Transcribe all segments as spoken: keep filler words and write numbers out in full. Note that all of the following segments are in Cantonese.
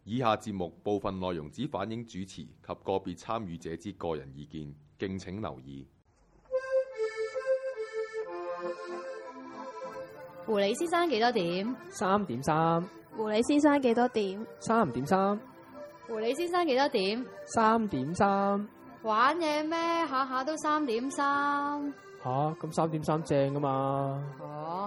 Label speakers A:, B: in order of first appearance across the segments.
A: 以下節目部分內容只反映主持及個別參與者之個人意見，敬請留意。
B: 狐狸先生幾多點？
C: 三點三。
D: 狐狸先生幾多點？
C: 三點三。
B: 狐狸先生幾多點？
C: 三點三。
B: 玩嘢咩？下下都三點三。
C: 吓，咁三點三正㗎嘛？
B: 哦。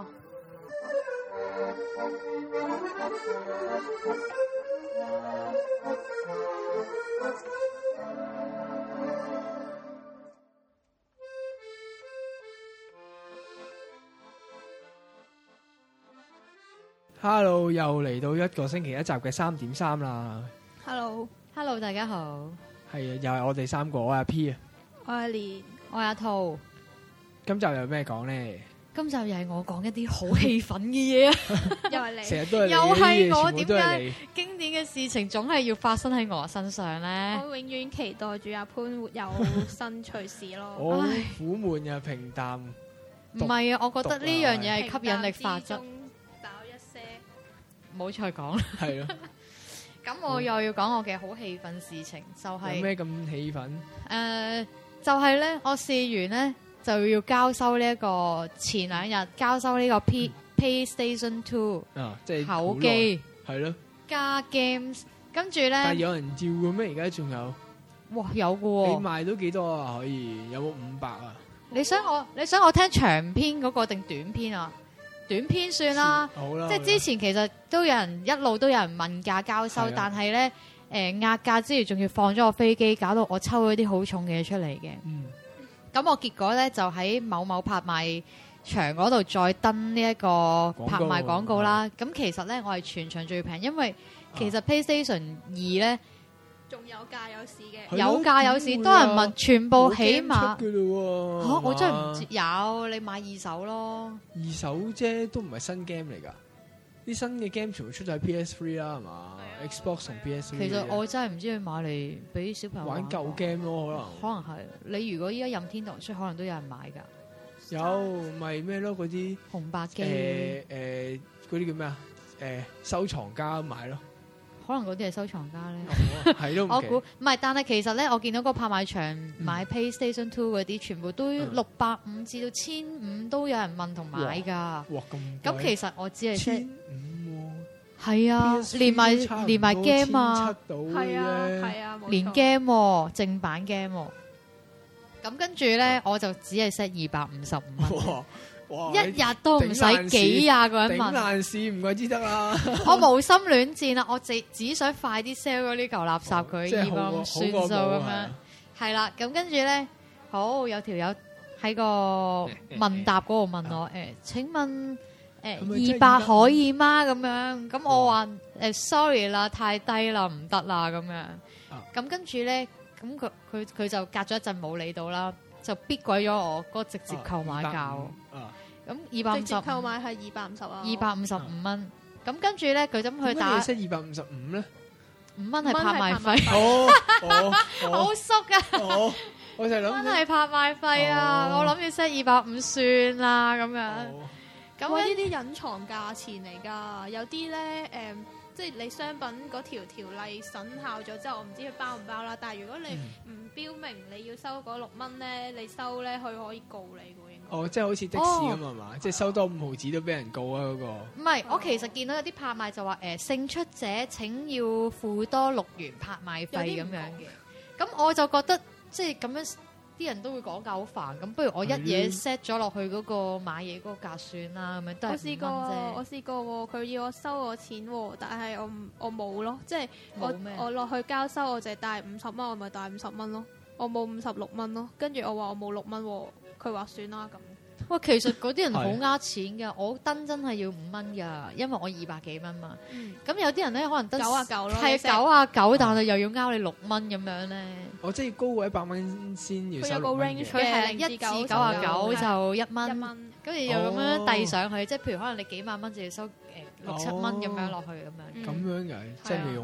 C: Hello， 又嚟到一個星期一集嘅三點三啦。
B: Hello，Hello， 大家好。
C: 係啊，又係我哋三個，我係阿 P 啊，
D: 我係蓮，
B: 我係阿兔。
C: 今集有咩講咧？
B: 今集又係我講一啲好氣憤嘅嘢啊！
D: 又係你，
C: 成日都係你，
B: 又係我，
C: 全部都係你。
B: 經典嘅事情總係要發生喺我身上咧。
D: 我永遠期待住阿潘有新趣事咯。
C: 我苦悶又平淡。
B: 唔係啊，我覺得呢樣嘢係吸引力法則。
D: 打一些，
B: 唔好再講啦。
C: 係咯。
B: 咁我又要講我嘅好氣憤事情，就係
C: 有咩咁氣憤？
B: 誒，就係咧，我試完咧。就要交收呢一個前兩日交收呢個 P、嗯、PlayStation Two
C: 啊，即係
B: 口機
C: 係咯，
B: 加 games， 跟住咧，
C: 但係有人照嘅咩？而家仲有，
B: 哇有嘅喎、哦，
C: 你賣到幾多啊？可以有冇五百啊？
B: 你想我你想我聽長篇嗰個定短篇啊？短篇算啦，
C: 好啦，
B: 即係之前其實都有人一路都有人問價交收，但係咧誒壓價之餘仲要放咗個飛機，搞到我抽咗啲好重嘅嘢出嚟嘅。嗯。咁我結果咧就喺某某拍賣場嗰度再登呢一個拍賣廣告啦。咁其實咧我係全場最平，因為其實 PlayStation 二咧
D: 仲有價有市嘅，
B: 有價有市，多人問，全部起碼嚇、
C: 啊、
B: 我真係唔知有，你買二手咯。
C: 二手啫，都唔係新 game 嚟㗎。啲新嘅 game 全部出咗喺 P S 三 啦，係嘛 ？Xbox 同 P S 三。
B: 其實我真係唔知佢買嚟俾小朋友玩，
C: 玩舊 game 咯，可能。
B: 可能係你如果依家任天堂出，可能都有人買㗎。
C: 有咪咩咯？嗰啲
B: 紅白機。誒
C: 誒，嗰啲叫咩啊？誒，收藏家買咯。
B: 可能嗰啲係收藏家咧。
C: 係咯。
B: 我估唔係，但係其實咧，我見到個拍賣場買 PlayStation Two 嗰啲，全部都六百五至到千五都有人問同買㗎。
C: 哇！咁
B: 咁其實我只係
C: 千五喎。
B: 係啊，連埋連埋 game 啊，
D: 係啊係啊，
B: 連 game 正版 game。咁跟住咧，我就只係 set 二百五十五蚊。
C: 哇！
B: 一日都唔使幾廿個人問，
C: 頂爛市唔怪之得啦！
B: 我無心戀戰啦，我只只想快啲 sell 嗰啲舊垃圾佢，二百五算數咁樣。係啦，咁跟住咧，好有條友喺個問答嗰度問我誒，請問誒二百可以嗎？咁樣咁我話誒 sorry 啦，太低啦，唔得啦咁樣。咁跟住咧，咁佢佢佢就隔咗一陣冇理到啦。就逼鬼咗我嗰個直接購買價喎，咁二百五十，直接
D: 購買係二百五十啊，
B: 二百五十五蚊。咁跟住咧，佢咁去打，
C: 即係二百五十五咧，
B: 五蚊係拍賣費，
C: 哦哦，
B: 好縮啊！
C: 哦，我就諗，
B: 蚊係拍賣費啊！我諗住 set 二百五算啦，咁樣。
D: 咁呢啲隱藏價錢嚟㗎，有啲咧誒。即係你商品嗰條條例生效咗之後，我唔知佢包唔包啦。但係如果你唔標明你要收嗰六蚊咧，你收咧佢可以告你嘅應該。哦，
C: 即係好似的士咁啊嘛，即係收多五毫子都俾人告啊嗰個。
B: 唔係，我其實見到有啲拍賣就話誒勝出者請要付多六元拍賣費咁樣嘅。咁我就覺得即係咁樣。啲人都會講價好煩，咁不如我一嘢 set 咗落去嗰個買嘢嗰個價算啦，咁樣都係五蚊啫。我試過，
D: 我試過喎，佢要我收我錢喎，但係我我冇咯，即係我我落去交收，我就係帶五十蚊，我咪帶五十蚊咯，我冇五十六蚊咯，跟住我話我冇六蚊喎，佢話算啦咁。喂，其實嗰啲人好呃錢㗎，我登真係要五蚊㗎，因為我二百幾蚊嘛。咁、嗯、有啲人咧可能得九啊九咯，
B: 係九啊九，但係又要勾你六蚊咁樣咧。
C: 我即係高過一百蚊先要收六蚊嘅。
B: 佢係一至九啊九就一蚊，
D: 一蚊，
B: 跟住又咁樣遞上去，哦、即係譬如可能你幾萬蚊就要收誒六七蚊咁樣落去咁樣。
C: 咁樣嘅，真係未用過。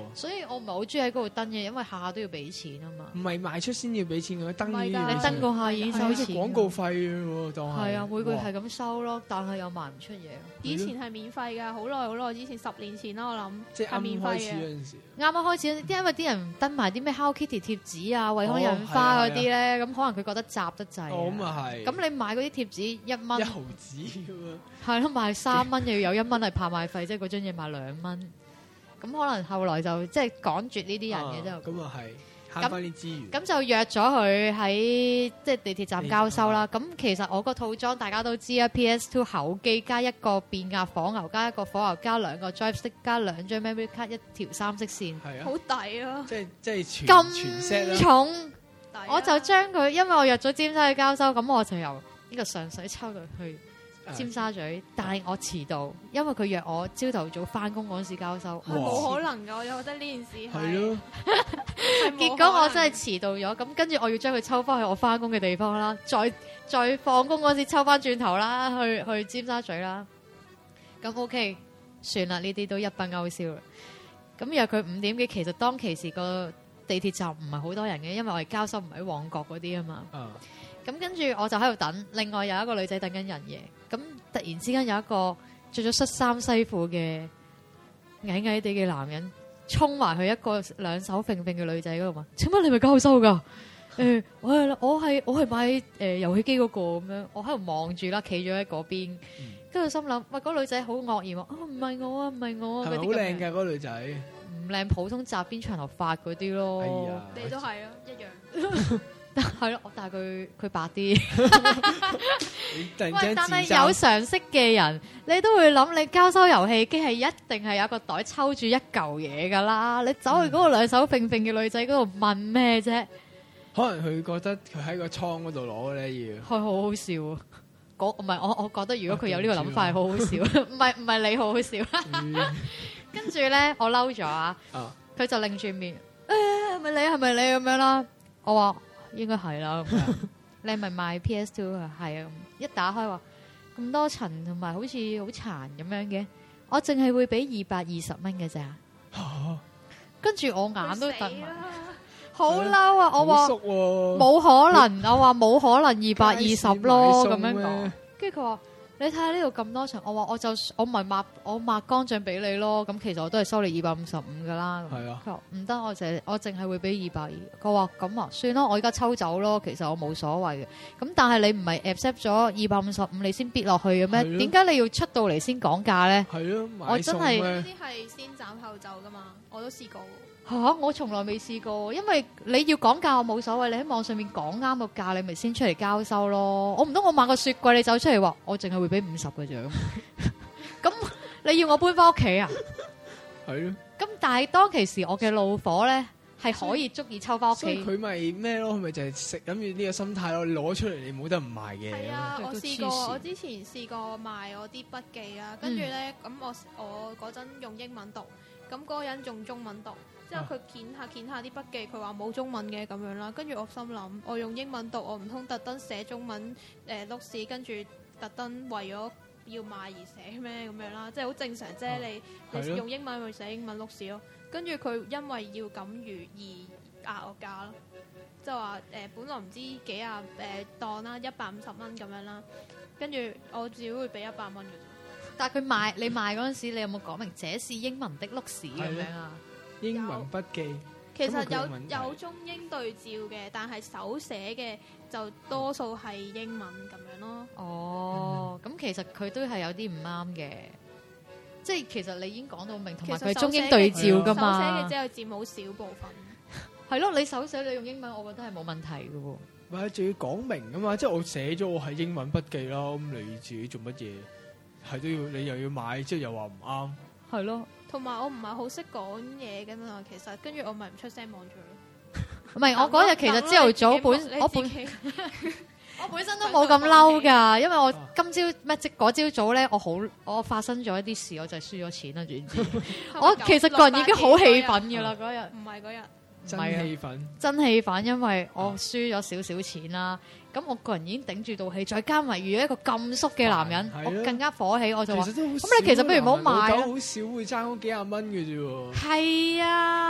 B: 所以我唔係好中意喺嗰度登嘅，因為下下都要俾錢啊嘛。
C: 唔係賣出先要俾錢嘅，登呢啲
B: 你登嗰下已經收錢。
C: 好似廣告費喎，當係。
B: 係啊，每個月係咁收咯，但係又賣唔出嘢。
D: 以前係免費㗎，好耐好耐之前，十年前啦，我諗。
C: 即係啱
D: 免費
C: 開始嗰陣時。
B: 啱啱開始，因為啲人登埋啲咩 Hello Kitty 貼紙啊、惠康印花嗰啲咧，咁可能佢覺得雜得滯。
C: 哦，咁啊係。
B: 咁你買嗰啲貼紙一蚊。
C: 一毫子咁樣。
B: 係咯，賣三蚊又要有一蚊係拍賣費，即係嗰張嘢賣兩蚊。咁可能後來就即係趕絕呢啲人嘅之後。
C: 咁啊係。慳翻啲資源，
B: 咁就約咗佢喺即係地鐵站交收啦。咁其實我個套裝大家都知啊 ，P S 二 口機加一個變壓火牛加一個火牛加兩個 joystick 加兩張 memory card 一條三色線，
C: 係啊，
D: 好抵啊！
C: 即係即係全全 set
B: 咁重，我就將佢，因為我約咗尖沙咀交收，咁我就由呢個上水抽到去尖沙咀，但係我遲到，因為佢約我朝頭早翻工嗰時交收，
D: 冇可能㗎！我覺得呢件事
C: 係咯。
B: 結果我真係遲到咗，咁跟住我要將佢抽翻去我翻工嘅地方啦，再再放工嗰時抽翻轉頭啦，去去尖沙咀啦。咁 OK，算啦，呢啲都一筆勾銷啦。咁約佢五點幾，其實當其時個地鐵站唔係好多人嘅，因為我哋交收唔喺旺角嗰啲啊嘛。咁、uh. 跟住我就喺度等，另外有一個女仔等緊人嘅。咁突然之間有一個着咗恤衫西褲嘅矮矮地嘅男人衝埋去一個兩手揈揈嘅女仔嗰度問：請問你咪交收㗎？誒、欸，我係我係我係買誒、呃、遊戲機嗰個咁樣。我喺度望住啦，企咗喺嗰邊，跟住、嗯、心諗：喂，嗰、那個、女仔好愕然喎！啊，唔係我啊，唔係我啊！
C: 係咪好靚㗎嗰個女仔？唔
B: 靚，普通紮邊長頭髮嗰啲咯。
C: 哎呀，
D: 你都係啊，一樣。
B: 係咯，但係佢佢白啲。
C: 喂，
B: 但係有常識嘅人，你都會諗，你交收遊戲機係一定係有一個袋抽住一嚿嘢噶啦。你走去嗰個兩手揈揈嘅女仔嗰度問咩啫？
C: 可能佢覺得佢喺個倉嗰度攞咧要。係
B: 好好笑啊！嗰唔係我，我覺得如果佢有呢個諗法係好好笑。唔係唔係你好好笑。跟住咧，我嬲咗啊！佢就擰住面，誒係咪你係咪你咁樣啦？我話。應該係啦，你係咪賣 P S 二啊？係啊，一打開話咁多層同埋好似好殘咁樣嘅，我淨係會俾二百二十蚊嘅咋。跟住我眼都突埋，好嬲啊！我話冇可能，我話冇可能二百二十咯，咁樣講。跟住佢話。你睇下呢度咁多層，我話我就我唔係抹我抹乾淨俾你咯，咁其實我都係收你二百五十五噶啦。係啊，佢話唔得，我淨我淨係會俾二百二。佢話咁啊，算啦，我而家抽走咯，其實我冇所謂嘅。咁但係你唔係 accept 咗二百五十五，你先逼落去嘅咩？點解你要出到嚟先講價咧？係咯，我真係
D: 呢啲係先斬後奏噶嘛，我都試過。
B: 嚇、啊！我從來未試過，因為你要講價我冇所謂，你喺網上面講啱個價，你咪先出嚟交收咯。我唔通我買個雪櫃，你走出嚟話我淨係會俾五十嘅啫。咁你要我搬翻屋企啊？係咯。咁但係當其時我嘅怒火咧係可以足以抽翻屋企。
C: 所以佢咪咩咯？佢咪就係食諗住呢個心態咯。你攞出嚟你冇得唔賣嘅。
D: 係啊，我試過，我之前試過賣我啲筆記啊，跟住咧咁我我嗰陣用英文讀，咁嗰個人用中文讀。之後佢檢下檢下啲筆記，佢話冇中文嘅咁樣啦。跟住我心諗，我用英文讀，我唔通特登寫中文誒碌屎，跟住特登為咗要賣而寫咩咁樣啦？即係好正常啫。啊、你你用英文咪寫英文碌屎咯。跟住佢因為要咁如而壓我價咯，即係話誒本來唔知幾廿誒當啦一百五十蚊咁樣啦，跟住我只會俾一百蚊嘅啫。
B: 但係佢賣你賣嗰陣時，你有冇講明這是英文的碌屎咁樣啊？
C: 英文筆記
D: 其實有有中英對照嘅，但係手寫嘅就多數係英文咁樣咯。
B: 哦，咁、嗯、其實佢都係有啲唔啱嘅，即係其實你已經講到明，同埋佢係中英對照噶嘛。
D: 手寫嘅只係佔好少部分。
B: 係咯，你手寫你用英文，我覺得係冇問題嘅喎。
C: 唔係，仲要講明噶嘛？即係我寫咗我係英文筆記啦，咁你自己做乜嘢？係都要你又要買，即係又話唔啱。係咯。
D: 同埋我唔係好識講嘢嘅嘛，其實跟住我咪唔出聲望住咯。
B: 唔係我嗰日其實朝頭早本我本我本身都冇咁嬲㗎，因為我今朝咩即嗰朝早咧，我好我發生咗一啲事，我就係輸咗錢啦，總之我其實個人已經好氣憤㗎啦嗰日。
D: 唔係嗰日。
C: 真氣憤，
B: 真氣憤，因為我輸咗少少錢啦。咁、啊、我個人已經頂住道氣，再加埋遇咗一個咁縮嘅男人，我更加火起，我就話：咁你其實不如唔好買啦。
C: 好少會爭嗰幾廿蚊嘅啫喎。
B: 係啊，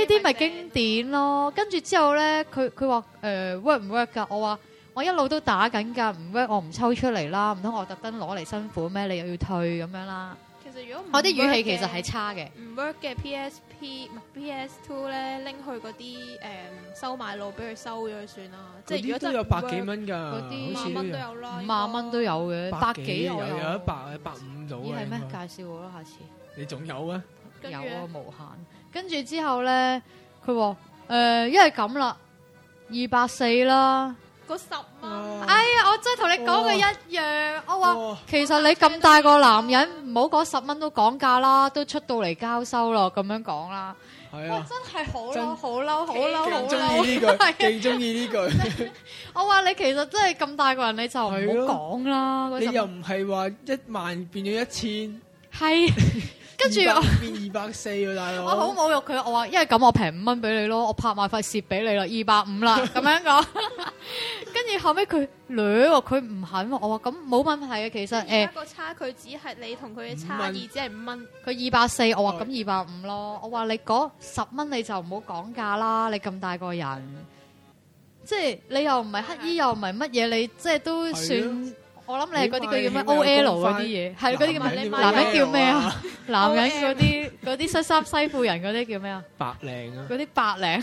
B: 啲咪經典咯。跟住之後咧，佢佢話誒 work 唔 work 㗎？我話我一路都打緊㗎，唔 work 我唔抽出嚟啦，唔通我特登攞嚟辛苦咩？你又要退咁樣啦。
D: 其實如果
B: 我啲語氣其實係差嘅，
D: 唔 work 嘅 P S P 唔係 P S Two 咧，拎去嗰啲誒收買路俾佢收咗佢算啦。即係如果真係
C: 都有百幾蚊㗎，
D: 嗰啲五萬蚊都有啦，
B: 五萬蚊都有嘅，百幾
C: 有
B: 我有，
C: 有一百百五到
B: 咦係咩？介紹我啦，下次。
C: 你仲有啊？
B: 有啊，無限。跟住之後咧，佢話誒，因為咁啦，二百四啦。
D: 嗰十蚊，
B: 哎呀！我真係同你講嘅一樣，我話其實你咁大個男人，唔好講十蚊都講價啦，都出到嚟交收咯，咁樣講啦。
C: 係啊，
B: 真係好嬲，好嬲，好嬲，好嬲！
C: 勁中意呢句，勁中意呢句。
B: 我話你其實真係咁大個人，你就唔好講啦。
C: 你又唔係話一萬變咗一千，
B: 係。跟住我
C: 變二百四喎，大佬！
B: 我好侮辱佢，我話因為咁我平五蚊俾你咯，我拍埋塊蝕俾你啦，二百五啦，咁樣講。跟住後尾佢掠喎，佢唔肯喎，我話咁冇問題嘅，其實誒。
D: 一個差距只係你同佢嘅差異，只係五蚊。
B: 佢二百四，我話咁二百五咯，我話你嗰十蚊你就唔好講價啦，你咁大個人，即係你又唔係乞衣又唔係乜嘢，你即係都算。我諗你係嗰啲叫咩 O L 嗰啲嘢，係嗰啲叫咩？男人叫咩啊？男人嗰啲嗰啲恤衫西褲人嗰啲叫咩啊？
C: 白領啊！
B: 嗰啲白領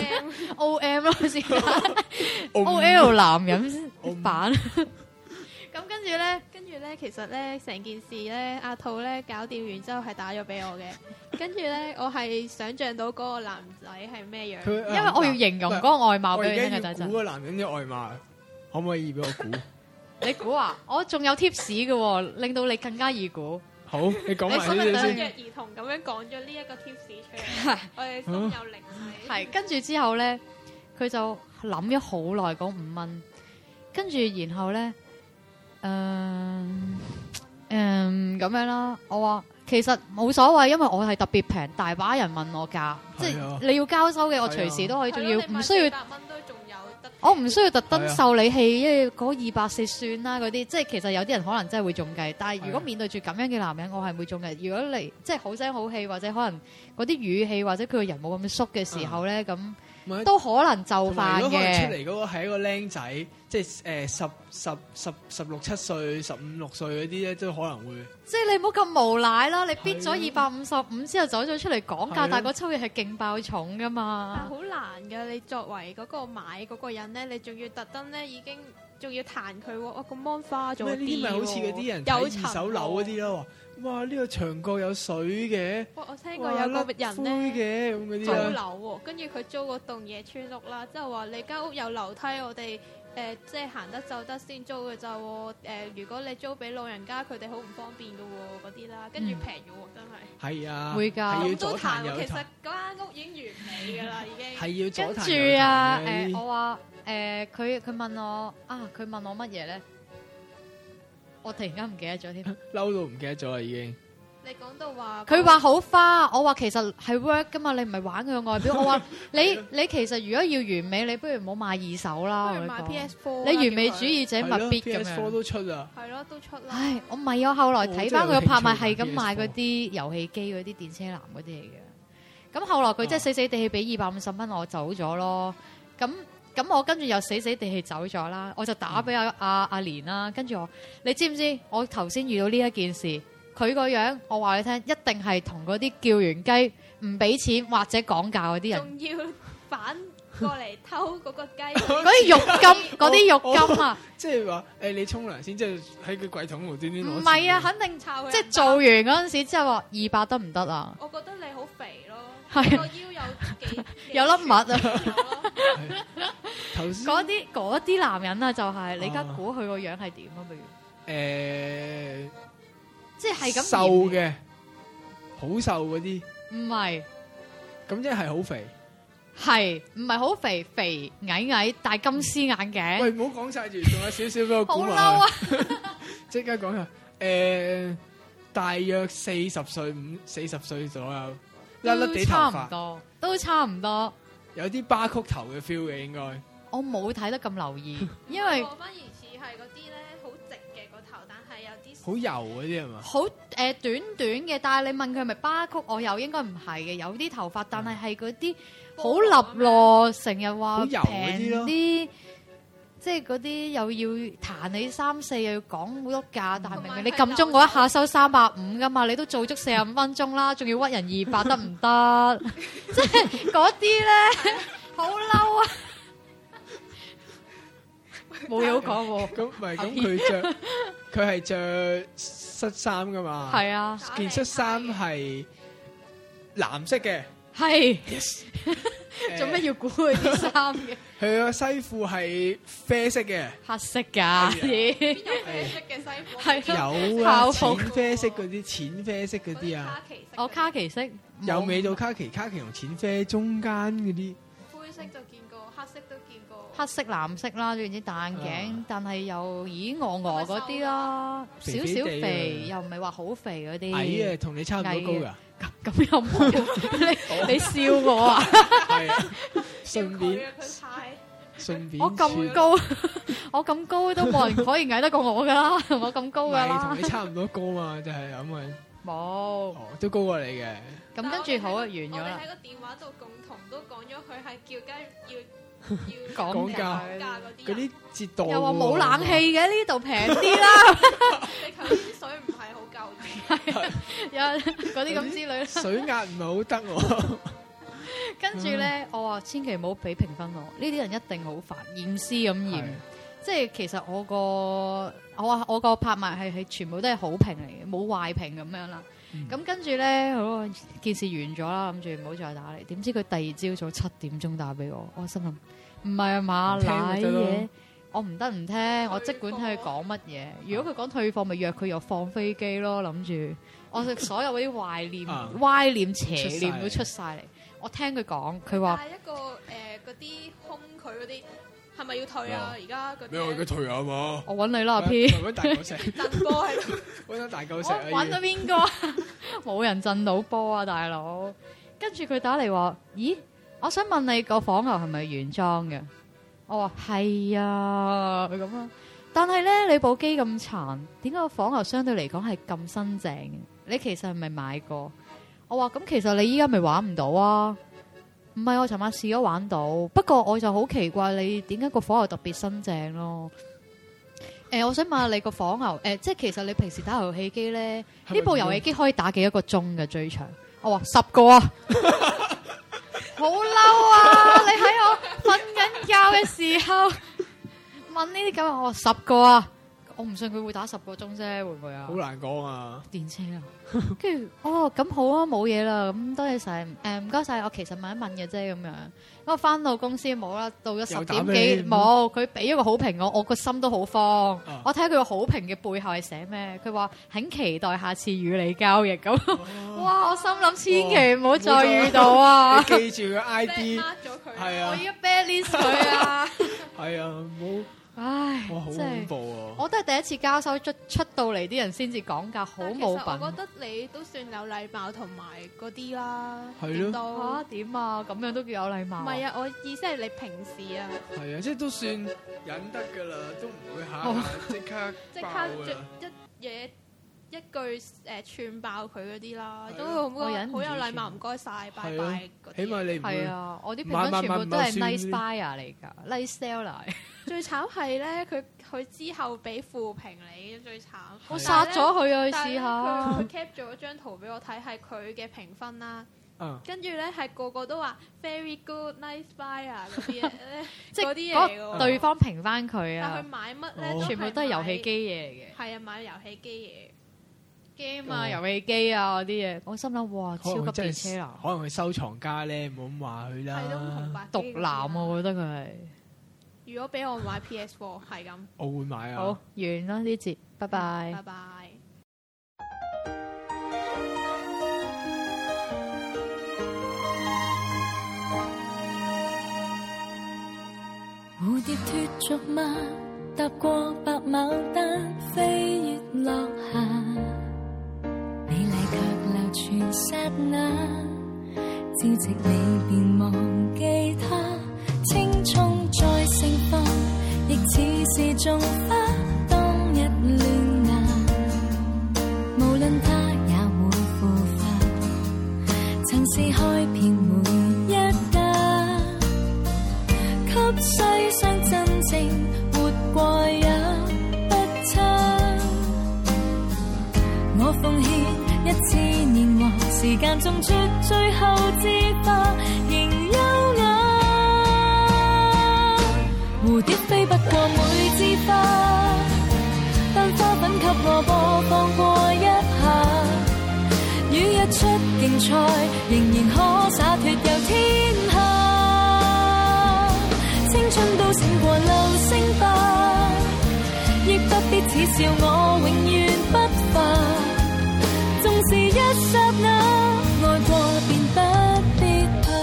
B: O M 咯先 ，O L 男人版。咁跟住咧，
D: 跟住咧，其實咧成件事咧，阿兔咧搞掂完之後係打咗俾我嘅。跟住咧，我係想像到嗰個男仔係咩樣，
B: 因為我要形容嗰個外貌俾你聽嘅仔仔。
C: 估個男人嘅外貌，可唔可以俾我估？
B: 你估啊？我仲有 tips 嘅，令到你更加易估。
C: 好，你講埋呢啲先。
D: 不約而同咁樣講咗呢一個 tips 出嚟，我哋心有靈犀。
B: 係跟住之後咧，佢就諗咗好耐講五蚊，跟住然後咧，誒誒咁樣啦。我話其實冇所謂，因為我係特別平，大把人問我價，即係你要交收嘅，我隨時都可以，仲要唔需要。我唔需要特登受你氣，因為嗰二百四算啦嗰啲，即係其實有啲人可能真係會中計，但係如果面對住咁樣嘅男人，我係會中計。如果你即係好聲好氣，或者可能嗰啲語氣或者佢個人冇咁縮嘅時候咧，咁、嗯、都可能就範嘅。如果可能
C: 出嚟嗰個係一個僆仔，即係誒十十十十六七歲、十五六歲嗰啲咧，都可能會。
B: 即係你唔好咁無賴啦！你逼咗二百五十五之後走咗出嚟講價，但係嗰抽嘢係勁爆重噶嘛。
D: 但係好難㗎，你作為嗰個買嗰個人咧，你仲要特登咧已經仲要彈佢喎，哇個 mon 花咗啲喎。呢啲
C: 咪好似嗰啲人睇二手樓嗰啲咯，哇呢、呢個牆角有水嘅。
D: 哇我聽過有個人
C: 咧
D: 租樓喎，跟住佢租嗰棟嘢村屋啦，之後話你間屋有樓梯，我哋。誒、呃，即係行得走得先租嘅咋喎？誒，如果你租俾老人家，佢哋好唔方便嘅喎，嗰啲啦，跟住平咗喎，真係。係啊，
B: 會㗎，
C: 要
D: 左彈喎。其實嗰間屋已經完美㗎啦，已經。
C: 係要左彈。
B: 跟住啊，誒、呃，我話誒，佢、呃、佢問我啊，佢問我乜嘢咧？我突然間唔記得咗添。
C: 嬲到唔記得咗啦，已經。
D: 你講到話，
B: 佢話好花，我話其實係 work 噶嘛，你唔係玩佢個外表。我話你你其實如果要完美，你不如唔好買二手啦。
D: 不如買 P S Four。
B: 你完美主義者咪必咁樣。
C: P S Four 都出啊。
D: 係咯，都出啦。
B: 唉，我唔係啊，後來睇翻佢個拍賣係咁賣嗰啲遊戲機嗰啲電車男嗰啲嚟嘅。咁後來佢真係死死地氣俾二百五十蚊我走咗咯。咁咁我跟住又死死地氣走咗啦。我就打俾阿阿阿蓮啦，跟住我，你知唔知我頭先遇到呢一件事？佢個樣，我話你聽，一定係同嗰啲叫完雞唔俾錢或者講價嗰啲人，
D: 仲要反過嚟偷嗰個雞，
B: 嗰啲肉金，嗰啲肉金啊！
C: 即係話誒，你沖涼先，即係喺個櫃桶無端端攞。
B: 唔係啊，肯定抄。即係做完嗰陣時，之後話二百得唔得啊？
D: 我覺得你好肥咯，
B: 係
D: 個腰有幾
B: 有粒物啊！
C: 頭先
B: 嗰啲嗰啲男人啊，就係你而家估佢個樣係點啊？不如
C: 誒。
B: 即係咁
C: 瘦嘅，好瘦嗰啲，
B: 唔係，
C: 咁即係好肥，
B: 係唔係好肥？肥矮矮戴金絲眼鏡。
C: 喂，唔好講晒住，仲有少少俾我估下。
B: 好嬲啊！
C: 即刻講下，誒、呃，大約四十歲五四十歲左右，甩甩地頭髮，
B: 差唔多，都差唔多，
C: 有啲巴曲頭嘅 feel 嘅應該。
B: 我冇睇得咁留意，因為
D: 我反而似係嗰啲咧好直嘅個頭，但係有啲
C: 好油嗰啲係嘛？
B: 好誒、呃、短短嘅，但係你問佢係咪巴曲，我又應該唔係嘅，有啲頭髮，但係係嗰啲好立落，成日話平啲，即係嗰啲又要彈你三四，又要講好多價，但係明明你撳鐘嗰一下收三百五噶嘛，你都做足四十五分鐘啦，仲要屈人二百得唔得？即係嗰啲咧，好嬲啊！冇嘢好講喎。
C: 咁唔係咁佢着，佢係着恤衫噶嘛？
B: 係啊，
C: 件恤衫係藍色嘅。
B: 係。做咩要估佢啲衫嘅？
C: 佢個西褲係啡色嘅，
B: 黑色㗎。
D: 邊有啡色嘅西褲？
B: 係
C: 有啊，淺啡色嗰啲，淺啡色嗰啲啊。
B: 哦，卡其色。
C: 有味道卡其，卡其同淺啡中間嗰啲。
D: 灰色就見過，黑色都見過。
B: 黑色、藍色啦，總之戴眼鏡，但係又咦鵝鵝嗰啲啦，少少肥，又唔係話好肥嗰啲。
C: 矮啊，同你差唔多高㗎。
B: 咁又冇，你你笑我啊？
C: 係啊，順便順便。
B: 我咁高，我咁高都冇人可以矮得過我噶啦，我咁高噶啦。
C: 同你差唔多高嘛，就係咁嘅。
B: 冇，
C: 哦，都高過你嘅。
B: 咁跟住好啊，完咗啦。
D: 我哋喺個電話度共同都講咗佢係叫雞要要
B: 講價
C: 嗰啲折墮。
B: 又話冇冷氣嘅，呢度平啲啦。
D: 你頭先啲水唔係好夠。
B: 係啊，有嗰啲咁之類啦。
C: 水壓唔係好得喎。
B: 跟住咧，我話千祈唔好俾評分我，呢啲人一定好煩，驗屍咁驗。即係其實我個我話我個拍賣係係全部都係好評嚟嘅，冇壞評咁樣啦。咁、嗯、跟住咧，好件事完咗啦，諗住唔好再打嚟。點知佢第二朝早七點鐘打俾我，我心諗唔係啊嘛，賴嘢，我唔得唔聽，我即管睇佢講乜嘢。如果佢講退貨，咪約佢又放飛機咯。諗住我所有嗰啲壞念、啊、歪念、邪念都出晒嚟。我聽佢講，佢話
D: 一個誒嗰啲空佢嗰啲。係咪要退啊？而家嗰啲
C: 咩？我而家退啊嘛！
B: 我揾你啦，阿 P。
C: 揾大狗石，
D: 震波喺度。
C: 揾咗大狗石。
B: 我揾到邊個？冇人震到波啊，大佬！跟住佢打嚟話：咦，我想問你個火牛係咪原裝嘅？我話係啊，佢咁啊。但係咧，你部機咁殘，點解個火牛相對嚟講係咁新淨嘅？你其實係咪買過？我話咁，其實你依家咪玩唔到啊？唔係，我尋晚試咗玩到，不過我就好奇怪你點解個火牛特別新淨咯？誒、呃，我想問下你個火牛，誒、呃，即係其實你平時打遊戲機咧，呢部遊戲機可以打幾多個鐘嘅最長？我話十個啊，好嬲啊！你喺我瞓緊覺嘅時候問呢啲咁，我話十個啊。我唔信佢會打十個鐘啫，會唔會啊？好
C: 難講啊！
B: 電車啊，跟住哦咁好啊，冇嘢啦，咁多謝晒，誒唔該晒，我其實問一問嘅啫咁樣。咁我翻到公司冇啦，到咗十點幾冇，佢俾咗個好評我，我個心都好慌。啊、我睇下佢個好評嘅背後係寫咩？佢話很期待下次與你交易咁。哦、哇！我心諗千祈唔好再遇到啊！
C: 你記住個 I D，
D: mark 咗佢，
C: 係啊，
B: 我要 bad list 佢啊！
C: 係啊，唔好。
B: 唉，
C: 哇，好恐怖啊！
B: 我都係第一次交收出出到嚟，啲人先至講價，好冇品。
D: 我覺得你都算有禮貌同埋嗰啲啦。
C: 係咯。
B: 嚇點啊？咁樣都叫有禮貌？
D: 唔係啊，我意思係你平時啊。
C: 係啊，即係都算忍得㗎啦，都唔會嚇即刻
D: 即刻一嘢一句誒串爆佢嗰啲啦，都好好有禮貌，唔該晒，拜拜嗰啲。
C: 起碼你唔會。
B: 係啊，我啲評分全部都係 nice buyer 嚟㗎 ，nice seller。
D: 最慘係咧，佢佢之後俾負評你，最慘。
B: 我殺咗佢啊！試下。
D: 佢 cap 咗張圖俾我睇，係佢嘅評分啦。跟住咧係個個都話 very good nice buyer 嗰啲嘢咧，即係嗰啲嘢喎。
B: 對方評翻佢啊！
D: 但佢買乜咧？
B: 全部都係遊戲機嘢嚟嘅。
D: 係啊，買遊戲機嘢。
B: game 啊，遊戲機啊嗰啲嘢，我心諗哇，超級電車男。
C: 可能佢收藏家咧，唔好咁話佢啦。
D: 係都紅白
B: 毒男，我覺得佢係。
D: 如果俾我買 P S 四，係咁。
C: 我會買啊。
B: 好，完啦呢節，拜拜。
D: 拜拜。
E: 蝴蝶脫俗嗎？踏過白牡丹，飛越落霞，美麗卻流傳剎那，朝夕你便忘記他，青蔥再盛放，亦似是種花，當日戀那。 遍每一家，給世上真正活過也不差。我奉獻一次年華，時間種出最後之花，仍優雅。蝴蝶飛不過每枝花，但花粉給我播放過一下。雨一出競賽，仍然可灑脫遊天下。青春都勝過流星吧，亦不必恥笑我永遠不化。縱是一剎那，愛過便不必怕。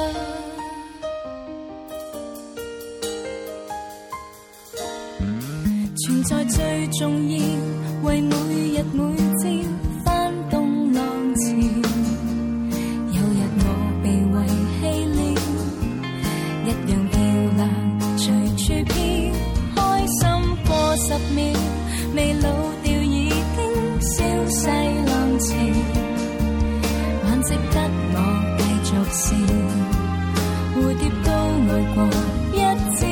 E: 存在最重要，為每日每朝翻動浪潮。有日我被遺棄了，一樣漂亮隨處飄，開心過十秒，未老掉已經消逝浪潮，還值得我繼續笑。蝴蝶都愛過一朝，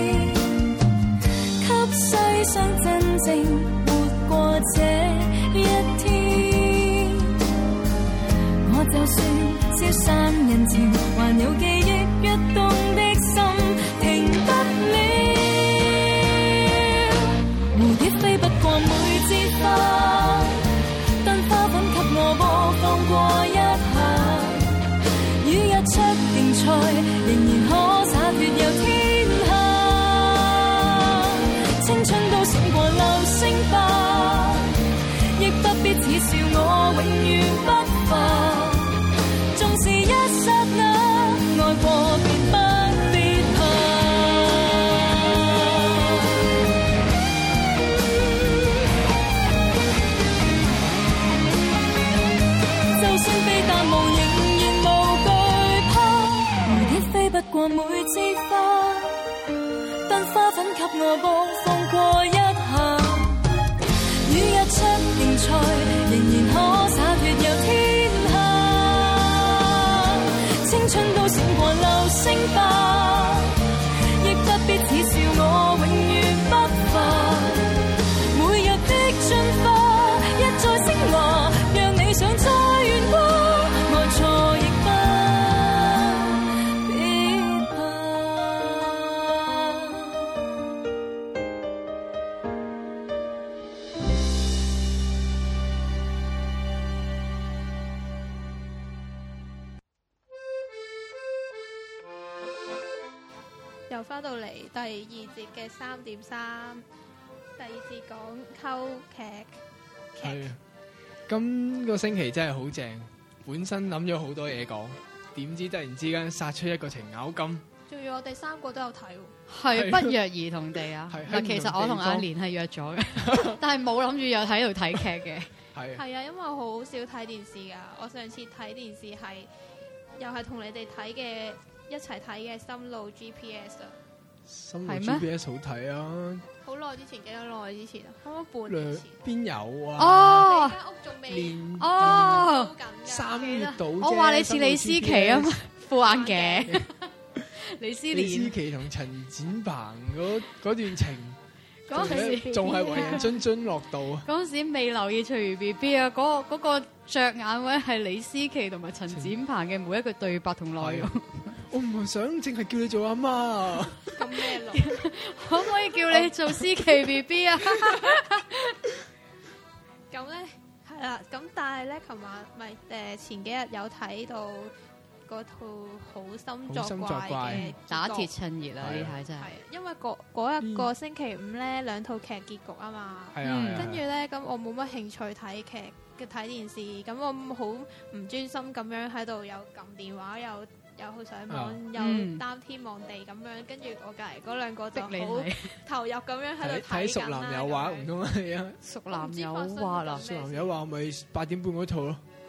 E: 給世上真正活過這一天。我就算消散人潮，還有記憶躍動的心停不了。蝴蝶飛不過每枝花，但花粉給我播放過一下。雨一出競賽，仍然可灑脫遊天下。青春都勝過流星吧，亦不必恥笑我永遠不化。縱是一剎那，愛過便不必怕。就算被淡忘，仍然無懼怕。蝴蝶飛不過每枝花，但花粉給我播放過一下。雨一出競賽，仍然可灑脫遊天下。青春都勝過流星吧，亦不必恥笑我永遠不化。每日的進化，一再昇華，讓理想再圓過，愛錯亦不必怕。
D: 又翻到嚟第二節嘅三點三，第二節講溝劇劇。
C: 係啊，今個星期真係好正，本身諗咗好多嘢講，點知突然之間殺出一個程咬金。
D: 仲要我哋三個都有睇喎，
B: 係不約而同地啊！
C: 係
B: 嗱，其實我同阿蓮係約咗嘅，但係冇諗住有喺度睇劇嘅。
C: 係
D: 係啊，因為我好少睇電視㗎。我上次睇電視係又係同你哋睇嘅一齊睇嘅《深路 G P S》啊。
C: 深路 G P S 好睇啊！
D: 好耐之前，幾多耐之前啊？啱啱半年前。
C: 邊有啊？
B: 哦，
D: 你間屋仲未
C: 連
B: 哦，
D: 租緊㗎
C: 三月到啫。
B: 我話你似李思琪啊嘛，副眼鏡。李思
C: 李思
B: 蓮
C: 琪同陳展鵬嗰嗰段情，
B: 嗰陣時
C: 仲係為人津津樂道啊！
B: 嗰陣時未留意翠如 B B 啊，嗰、嗰個着眼位係李思琪同埋陳展鵬嘅每一句對白同內容。
C: 我唔係想淨係叫你做阿媽，
D: 咁咩路？
B: 可唔可以叫你做思琪 B B 啊？
D: 咁咧係啦，咁但係咧，琴晚咪誒前幾日有睇到嗰套好心作怪嘅
B: 打鐵趁熱啊！呢下真係，
D: 係因為嗰嗰一個星期五咧兩套劇結局啊嘛，
C: 係啊，
D: 跟住咧咁我冇乜興趣睇劇嘅睇電視，咁我好唔專心咁樣喺度又撳電話又又去上網、哦、又擔天望地咁樣，跟住我隔離嗰兩個就好投入咁樣喺度睇
C: 熟男誘惑唔通係啊？
B: 熟男誘惑啦，
C: 熟男誘惑咪八點半嗰套咯。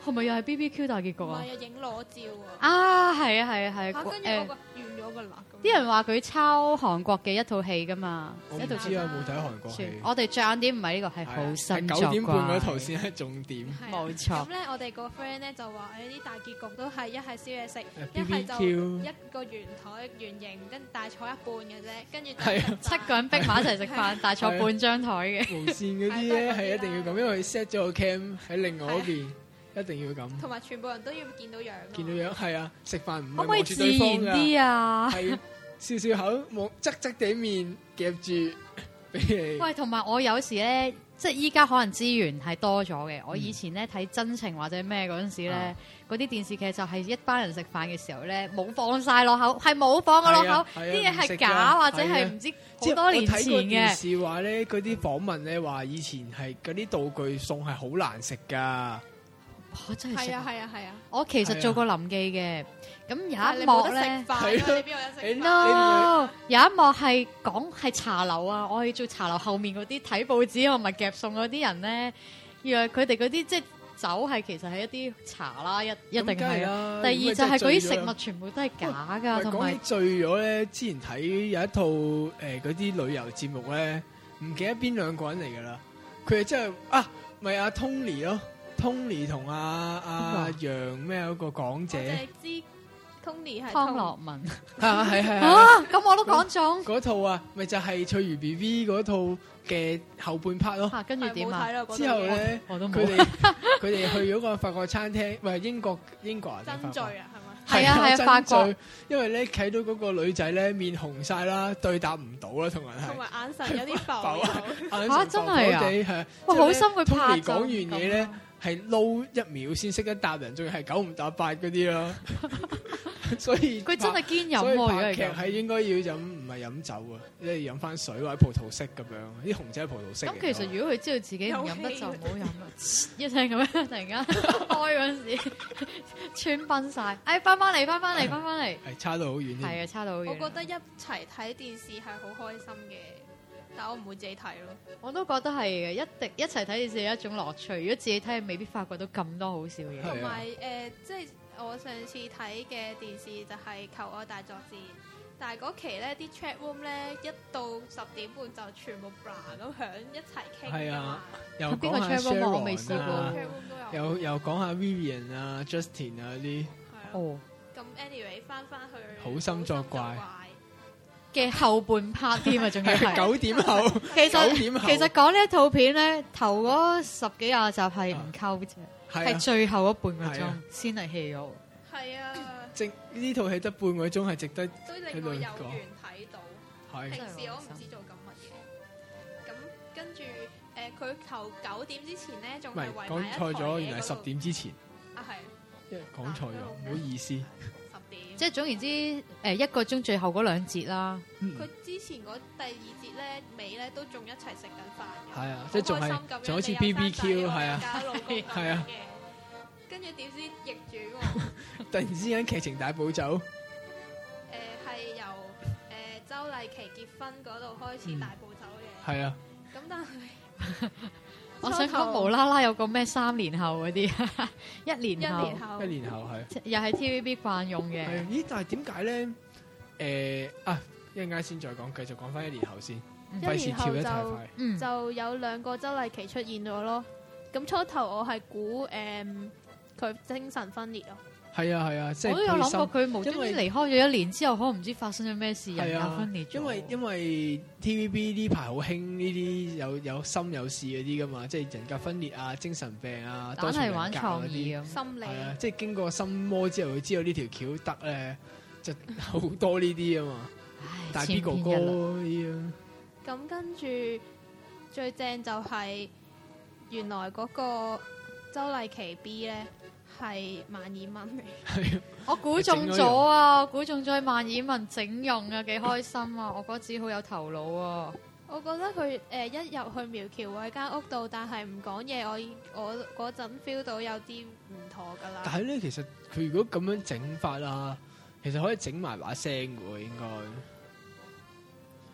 B: 係咪又係 B B Q 大結局啊？
D: 唔係啊，影裸照啊！
B: 啊，係啊，係啊，係
D: 嚇，跟住我個完咗個啦。
B: 啲人話佢抄韓國嘅一套戲噶嘛，
C: 一套知啊，冇睇韓國戲。
B: 我哋着眼點唔係呢個，係好新作。
C: 九點半嗰套先係重點。
B: 冇錯。
D: 咁咧，我哋個 friend 咧就話：誒啲大結局都係一係燒嘢食，一係就一個圓台圓形，跟大坐一半嘅啫。跟住
B: 七個人逼埋一齊食飯，大坐半張台嘅。
C: 無線嗰啲咧係一定要咁，因為 set 咗個 cam 喺另外嗰邊。一定要咁，
D: 同埋全部人都要見到樣。
C: 見到樣係啊，食飯唔
B: 可唔可以自然啲啊？
C: 係笑笑口，望側側地面夾住俾你。
B: 喂，同埋我有時咧，即係依家可能資源係多咗嘅。我以前咧睇真情或者咩嗰陣時咧，嗰啲電視劇就係一班人食飯嘅時候咧，冇放晒落口，係冇放個落口，啲嘢係假或者係唔知好多年前嘅。
C: 我睇過電視話咧，嗰啲訪問咧話以前係嗰啲道具餸係好難食㗎。
B: 我真係食，
D: 係啊係啊係啊！
B: 我其實做過臨記嘅，咁有一幕咧，
D: 係
B: no 有一幕係講係茶樓啊，我去做茶樓後面嗰啲睇報紙同埋夾餸嗰啲人咧，原來佢哋嗰啲即係酒係其實係一啲茶啦，一一定係。第二就係嗰啲食物全部都係假㗎，同埋
C: 醉咗咧。之前睇有一套誒嗰啲旅遊節目咧，唔記得邊兩個人嚟㗎啦。佢哋真係啊，咪阿 Tony 咯。Tony 同阿阿楊咩嗰個港姐，
D: 我知 Tony 係
B: 湯樂文
C: 啊，係係
B: 啊，咁我都講中
C: 嗰套啊，咪就係翠如 B B 嗰套嘅後半 part 咯。
B: 跟住點啊？
C: 之後咧，佢哋佢哋去嗰個法國餐廳，唔係英國英國人
D: 真醉啊，係咪？
B: 係啊係啊，法國。
C: 因為咧睇到嗰個女仔咧面紅晒啦，對答唔到啦，同人係。
D: 同埋眼神有啲浮。
C: 嚇
B: 真係啊！
C: 係
B: 哇，好心佢拍
C: 講完嘢咧。係撈一秒先識得答人，仲要係九唔搭八嗰啲咯。所以
B: 佢真係堅飲喎。
C: 所以拍劇係應該要飲，唔係飲酒啊，即係飲翻水或者葡萄適咁樣。啲紅酒係葡萄適。
B: 咁其實如果佢知道自己唔飲得就唔好飲啦。一聲咁樣突然間開嗰陣時，穿崩晒。哎，翻翻嚟，翻翻嚟，翻翻嚟。
C: 係差到好遠。
B: 係啊，差到好遠。
D: 我覺得一齊睇電視係好開心嘅。但我唔會自己睇咯，
B: 我都覺得係嘅，一定一齊睇電視係一種樂趣。如果自己睇，未必發覺到咁多好笑嘢。
D: 同埋誒，即係我上次睇嘅電視就係《求愛大作戰》，但係嗰期咧啲 chat room 咧一到十點半就全部 bra 咁響一齊傾。係啊，
C: 又
B: 邊個 chat room 我未試過。
C: 又又講下 Vivian 啊、Justin 啊啲。
B: 哦。
D: 咁 anyway 翻翻去。
C: 好心作怪。
B: 嘅後半 part 添啊，仲要係
C: 九點後。
B: 其實其實講呢一套片咧，頭嗰十幾廿集係唔溝啫，係最後嗰半個鐘先係戲肉。
D: 係啊，
C: 值呢套戲得半個鐘係值得。
D: 都令我有緣睇到。平時我唔知做緊乜嘢。咁跟住誒，佢頭九點之前咧，仲係圍埋一台嘢。
C: 講錯咗，原來係十點之前。
D: 啊係。
C: 因為講錯咗，唔好意思。
B: 即係總言之，誒一個鐘最後嗰兩節啦。
D: 佢之前嗰第二節咧尾咧都仲一齊食緊飯嘅。
C: 係啊，即係仲係仲好似 B B Q 係啊，係啊。
D: 跟住點知逆轉喎？
C: 突然之間劇情大暴走。誒
D: 係由誒周麗淇結婚嗰度開始大暴走嘅。
C: 係啊。
D: 咁但係。
B: 我想講無啦啦有個咩三年後嗰啲，一年後，
D: 一年後，
C: 一年後係，
B: 又係 T V B 慣用嘅。
C: 咦？但係點解咧？誒啊！一陣間先再講，繼續講翻一年後先，費事跳得太快。
D: 嗯，就有兩個周麗淇出現咗咯。咁初頭我係估誒佢精神分裂咯。
C: 係啊係啊，即係
B: 我都有諗過佢無端端離開咗一年之後，可能唔知發生咗咩事，人格分裂咗。
C: 因為因為 T V B 呢排好興呢啲有有心有事嗰啲噶嘛，即係人格分裂啊、精神病啊、多重人格嗰啲。玩創意咁。心理。係啊，即係經過心魔之後，佢知道呢條橋得咧，就好多呢啲啊嘛。大 B 哥哥啊。
D: 咁跟住最正就係原來嗰個周麗淇 B 咧。係萬綺雯嚟，
C: 係
B: 我估中咗啊！估中咗萬綺雯整容啊，幾開心啊！我覺得自己好有頭腦啊！
D: 我覺得佢誒、呃、一入去苗僑偉間屋度，但係唔講嘢，我我嗰陣 feel 到有啲唔妥噶啦。
C: 但係咧，其實佢如果咁樣整法啊，其實可以整埋把聲嘅喎，應該。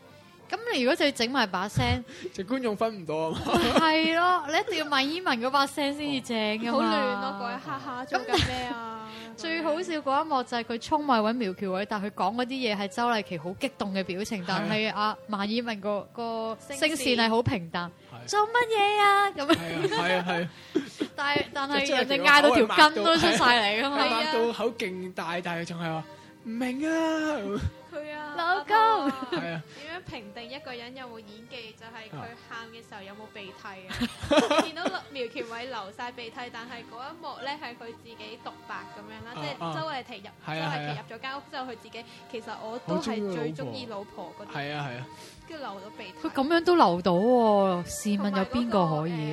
B: 咁你如果就要整埋把聲，
C: 隻觀眾分唔到啊嘛。
B: 係咯，你一定要萬綺雯嗰把聲先至正噶嘛。
D: 好亂咯，嗰一刻下做緊咩啊？
B: 最好笑嗰一幕就係佢衝埋揾苗僑偉，但係佢講嗰啲嘢係周麗淇好激動嘅表情，但係阿萬綺雯個個聲線係好平淡。做乜嘢啊？咁樣
C: 係啊係啊，
B: 但係但係人哋嗌到條筋都出晒嚟噶嘛，
C: 擘到口勁大，但係仲係話唔明啊。
D: 佢啊，
B: 老公
C: 係啊，
D: 點樣評定一個人有冇演技？就係佢喊嘅時候有冇鼻涕啊？見到苗僑偉流晒鼻涕，但係嗰一幕咧係佢自己獨白咁樣啦，即係周麗淇入周麗淇入咗間屋之後，佢自己其實我都係最中意老婆嗰啲。係啊係啊，跟住流到鼻涕。
B: 佢咁樣都流到喎，試問有邊個可以？
D: 誒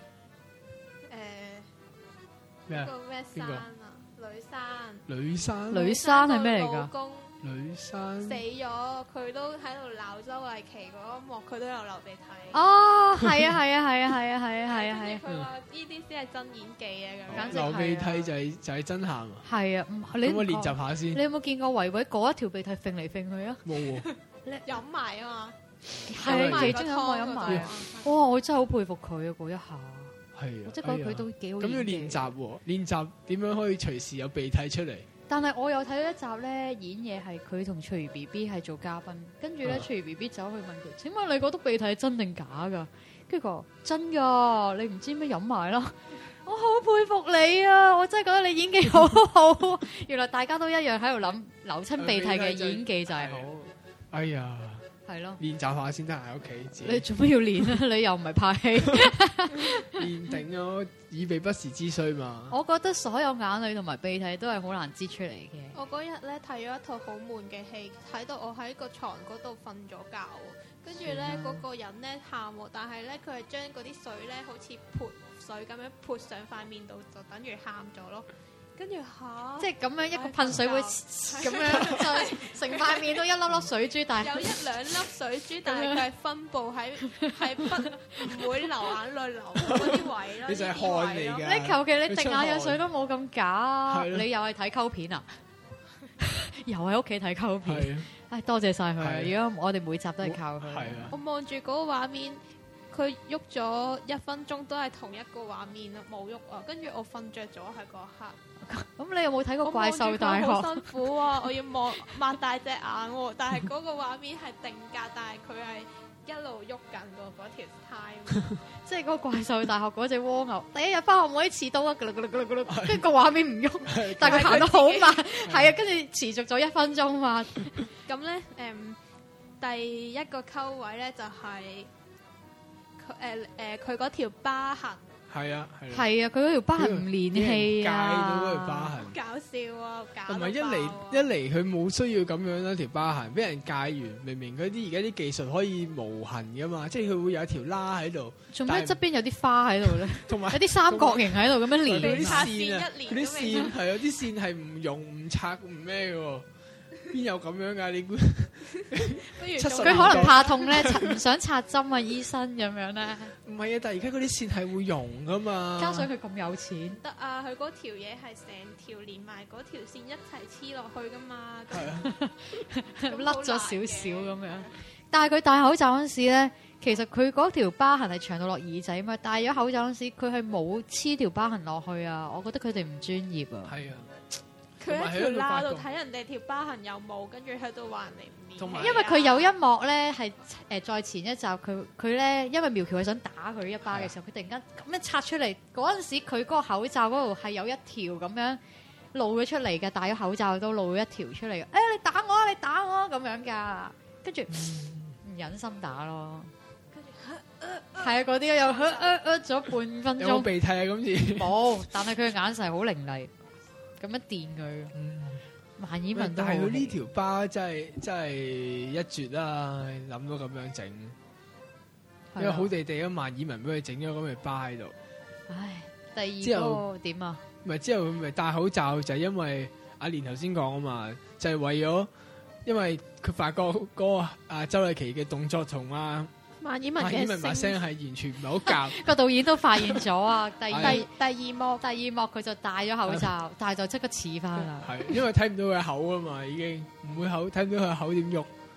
C: 咩啊？
D: 個咩山啊？女山。
C: 女山。
B: 女山係咩嚟㗎？
C: 女山
D: 死咗，佢都喺度鬧周麗淇嗰一幕，佢都有流鼻涕。
B: 哦，係啊，係啊，係啊，係啊，係啊，係啊，係啊。
D: 佢話呢啲先係真演技啊，咁樣。
C: 流鼻涕就係就係真喊啊！
B: 係啊，你
C: 咁我練習下先。
B: 你有冇見過維維嗰一條鼻涕揈嚟揈去啊？
C: 冇喎。
D: 你飲埋啊嘛，
B: 係其中一個飲埋啊！哇，我真係好佩服佢啊！嗰一下
C: 係啊，
B: 我真係覺得佢都幾好。
C: 咁要練習喎，練習點樣可以隨時有鼻涕出嚟？
B: 但係我有睇到一集咧，演嘢係佢同翠如 B B 係做嘉賓，跟住咧翠如 B B 走去問佢：請問你覺得鼻涕係真定假㗎？跟住佢話真㗎，你唔知咩飲埋啦。我好佩服你啊！我真係覺得你演技好好。原來大家都一樣喺度諗流親鼻涕嘅演技就係好。
C: 哎呀，
B: 係咯，
C: 練習下先得喺屋企。
B: 你做乜要練啊？你又唔係拍戲。
C: 練定咯，以備不時之需嘛。
B: 我覺得所有眼淚同埋鼻涕都係好難擠出嚟嘅。
D: 我嗰日咧睇咗一套好悶嘅戲，睇到我喺個床嗰度瞓咗覺，跟住咧嗰個人咧喊喎，但係咧佢係將嗰啲水咧好似潑水咁樣潑上塊面度，就等於喊咗咯。跟住嚇，即係咁樣一個噴水會咁樣就成塊面都一粒粒水珠，但係有一兩粒水珠，但係佢係分佈喺係不唔會流眼淚流嗰啲位咯。你就係汗嚟㗎。你求其你滴眼藥水都冇咁假，你又係睇溝片啊？又喺屋企睇溝片。唉，多謝晒佢。而家我哋每集都係靠佢。我望住嗰個畫面。佢喐咗一分鐘都係同一個畫面咯，冇喐啊！跟住我瞓着咗喺嗰刻。咁你有冇睇過怪獸大學？好辛苦啊！我要望擘大隻眼喎，但係嗰個畫面係定格，但係佢係一路喐緊個嗰條 time。即係嗰個怪獸大學嗰隻蝸牛，第一日翻學唔可以遲到啊！跟住個畫面唔喐，但係佢行得好慢，係啊，跟住持續咗一分鐘嘛。咁咧，誒，第一個溝位咧就係。誒誒，佢嗰條疤痕
C: 係啊係
B: 係啊，佢嗰條疤痕唔連氣啊，
C: 戒到嗰條疤痕，
D: 搞笑啊！搞
C: 同埋一嚟一嚟，佢冇需要咁樣啦，條疤痕俾人戒完，明明佢啲而家啲技術可以無痕噶嘛，即係佢會有一條疤喺度，做咩側邊有啲花喺度咧？同埋有啲三角形喺度咁樣連啲線啊，嗰啲線係有啲線係唔溶唔拆唔咩嘅。邊有咁樣噶？你估佢可能怕痛咧，唔想插針啊，醫生咁樣咧。唔係啊，但係而家嗰啲線係會溶噶嘛。加上佢咁有錢，得啊！佢嗰條嘢係成條連埋嗰條線一齊黐落去噶嘛。係啊，甩咗少少咁樣。但係佢戴口罩嗰陣時咧，其實佢嗰條疤痕係長到落耳仔嘛。戴咗口罩嗰陣時，佢係冇黐條疤痕落去啊。我覺得佢哋唔專業啊。係啊。佢喺條罅度睇人哋條疤痕有冇，跟住喺度話人哋唔面。因為佢有一幕咧係誒再前一集，佢佢咧因為苗僑偉想打佢一巴嘅時候，佢突然間咁樣拆出嚟嗰陣時，佢嗰個口罩嗰度係有一條咁樣露咗出嚟嘅，戴咗口罩都露咗一條出嚟嘅。誒、哎、你打我，你打我咁樣㗎，跟住唔忍心打咯。跟住係啊，嗰啲又呃呃呃咗半分鐘。有冇鼻涕啊？今次冇，但係佢嘅眼神好凌厲。咁樣電佢，萬綺雯都好。但係佢呢條疤真係真係一絕啦！諗到咁樣整，因為好地地咁萬綺雯俾佢整咗咁嘅疤喺度。唉，第二個點啊？唔係之後佢咪戴口罩，就係因為阿蓮頭先講啊嘛，就係為咗，因為佢發覺嗰個阿周麗淇嘅動作同阿萬綺雯嘅把聲係完全唔係好夾，個導演都發現咗啊！第第第二幕第二幕佢就戴咗口罩，但係就即刻似翻啦。係因為睇唔到佢口啊嘛，已經唔會口睇唔到佢口點喐。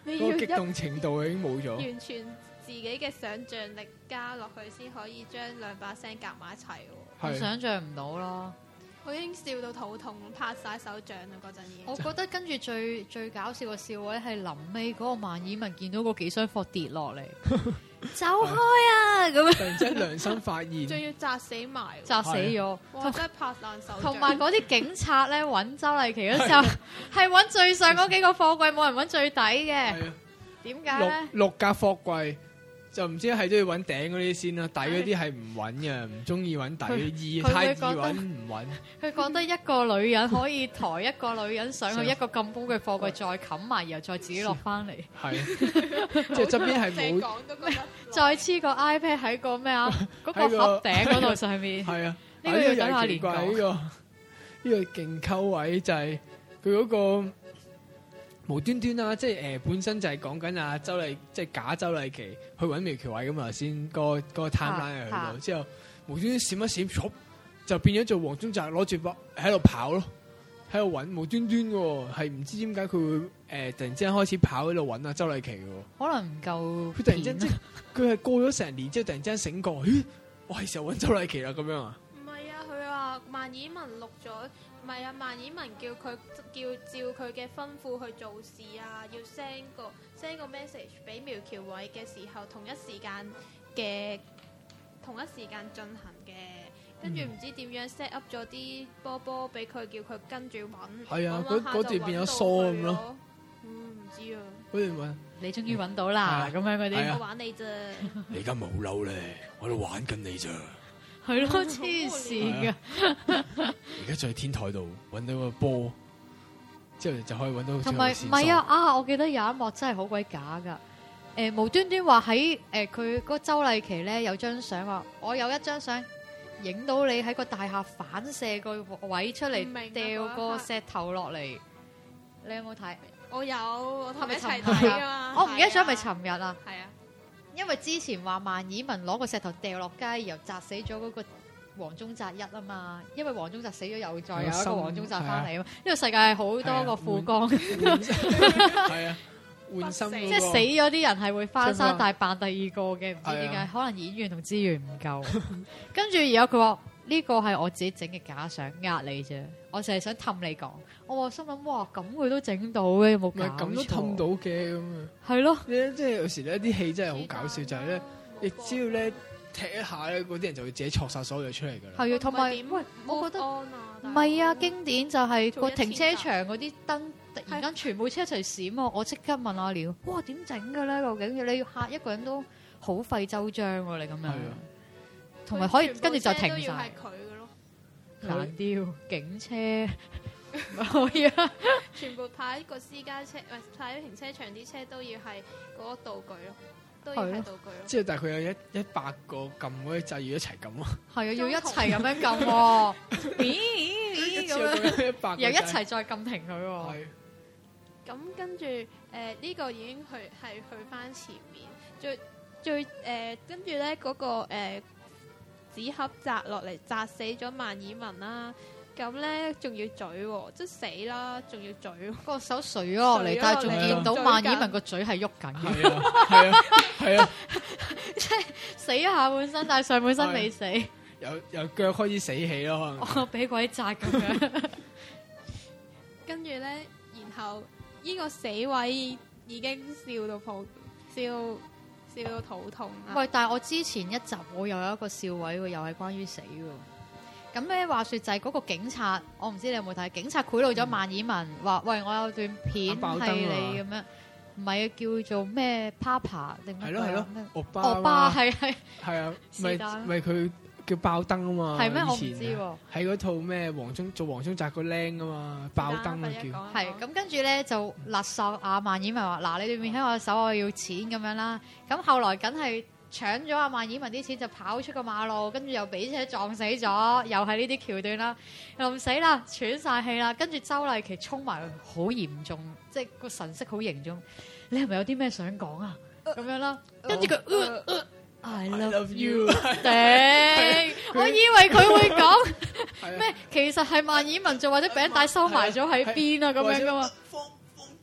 C: 嗰個激動程度已經冇咗，
D: 完全自己嘅想像力加落去先可以將兩把聲夾埋一齊喎。
B: 我想像唔到咯。
D: 我已經笑到肚痛，拍晒手掌啦嗰陣已經。
B: 我覺得跟住最最搞笑嘅笑位係臨尾嗰個萬綺雯見到嗰幾箱貨跌落嚟，走開啊！咁樣
C: 突然之間良心發現，
D: 仲要砸死埋，
B: 砸死咗，
D: 哇！真係拍爛手掌。
B: 同埋嗰啲警察咧揾周麗淇嗰時候係揾最上嗰幾個貨櫃，冇人揾最底嘅。點解咧？
C: 六六格貨櫃。就唔知係都要揾頂嗰啲先啦，底嗰啲係唔揾嘅，唔中意揾底，易太易揾唔揾。佢
B: 覺得一個女人可以抬一個女人上去一個咁高嘅貨櫃，再冚埋，然後再自己落翻嚟。係，
C: 即係側邊係冇。
B: 再黐個 iPad 喺個咩啊？嗰個盒頂嗰度上面。係啊，呢個要等下連講。
C: 呢個呢個勁溝位就係佢嗰個。無端端啦，即係誒、呃、本身就係講緊阿周麗，即係假周麗淇去揾苗僑偉咁啊，先、那個、那個 timeline 去到，啊、之後無端端閃一閃，就變咗做黃宗澤攞住把喺度跑咯，喺度揾無端端嘅，係唔知點解佢會誒、呃、突然之間開始跑喺度揾阿周麗淇嘅，
B: 可能唔夠。
C: 佢突然之間即係佢係過咗成年之後，突然之間醒覺，咦，我係時候揾周麗淇啦咁樣啊？
D: 唔係啊，佢話萬綺雯錄咗。唔係啊，萬綺雯叫佢叫照佢嘅吩咐去做事啊，要 send 個 send 個 message 俾苗僑偉嘅時候，同一時間嘅同一時間進行嘅，跟住唔知點樣 set up 咗啲波波俾佢，叫佢跟住揾。係啊，嗰嗰段變咗疏咁咯。嗯，唔知啊。嗰段揾
B: 你終於揾到啦，咁樣嗰啲。
D: 我玩你啫。
C: 你而家冇嬲咧，我喺度玩緊你咋。
B: 係咯，黐線噶！
C: 而家在天台度揾到個波，之後就可以揾到。同埋唔
B: 係啊啊！我記得有一幕真係好鬼假噶。誒、呃，無端端話喺誒佢嗰周麗淇咧有張相話，我有一張相影到你喺個大廈反射個位出嚟，掉個石頭落嚟。你有冇睇？
D: 我有，我同你一齊睇啊！
B: 我唔記得咗係咪尋日啊？
D: 係啊。
B: 因為之前話萬綺雯攞個石頭掉落街，然後砸死咗嗰個黃宗澤一啊嘛，因為黃宗澤死咗，又再有一個黃宗澤翻嚟啊嘛。呢個世界係好多個富江，
C: 係啊，換心
B: 即係死咗啲人係會翻生，但係扮第二個嘅，唔知點解，可能演員同資源唔夠。跟住然後佢話呢個係我自己整嘅假相，呃你啫，我淨係想氹你講。我話心諗哇，咁佢都整到嘅，有冇搞錯？
C: 咁都氹到嘅咁啊！
B: 係咯，
C: 即係有時咧啲戲真係好搞笑，就係咧，你只要咧踢一下咧，嗰啲人就會自己錯晒所有嘢出嚟噶啦。
B: 係啊，同埋喂，我覺得唔係啊，經典就係個停車場嗰啲燈突然間全部車一齊閃啊！我即刻問阿廖，哇點整嘅咧？究竟你要嚇一個人都好費周章喎！你咁樣，同埋可以跟住就停晒。
D: 係佢嘅咯，
B: 難雕警車。可以啊！
D: 全部派個私家車，唔係派停車場啲車都要係嗰個道具咯，都要係道具咯。
C: 即係但係佢有一一百個撳嗰啲掣要一齊撳咯。係
B: 啊，要一齊咁樣撳喎。咦咁樣，又一齊再撳停佢喎。係。
D: 咁跟住誒呢個已經去係去翻前面，最最誒跟住咧嗰個誒紙盒砸落嚟砸死咗萬綺雯啦。咁咧仲要嘴喎，即係死啦！仲要嘴，個手垂咗落嚟，但係仲見到萬綺雯個嘴係喐緊嘅。係啊，係啊，係啊，即係死咗下半身，但係上半身未死。
C: 由由腳開始死起咯，可能。
B: 我俾鬼扎咁樣。
D: 跟住咧，然後呢個死位已經笑到破，笑笑到肚痛啦。
B: 喂，但係我之前一集我又有一個笑位喎，又係關於死喎。咁咧話說就係嗰個警察，我唔知你有冇睇？警察賄賂咗萬綺雯，話喂我有段片係你咁樣，唔係叫做咩 Papa 定咩？係咯係咯，歐巴歐巴係係
C: 係啊，咪咪佢叫爆燈啊嘛？
B: 係咩？我唔知喎。
C: 喺嗰套咩黃宗做黃宗澤個僆啊嘛，爆燈啊叫。
B: 係咁跟住咧就勒索阿萬綺雯話：嗱，你段片喺我手，我要錢咁樣啦。咁後來梗係。搶咗阿萬綺雯啲錢就跑出個馬路，跟住又俾車撞死咗，又係呢啲橋段啦，又唔死啦，喘晒氣啦，跟住周麗淇衝埋去，好嚴重，即係個神色好凝重。你係咪有啲咩想講啊？咁樣啦，跟住佢 I love you，頂，我以為佢會講咩？其實係萬綺雯做或者餅帶收埋咗喺邊啊？咁樣噶嘛。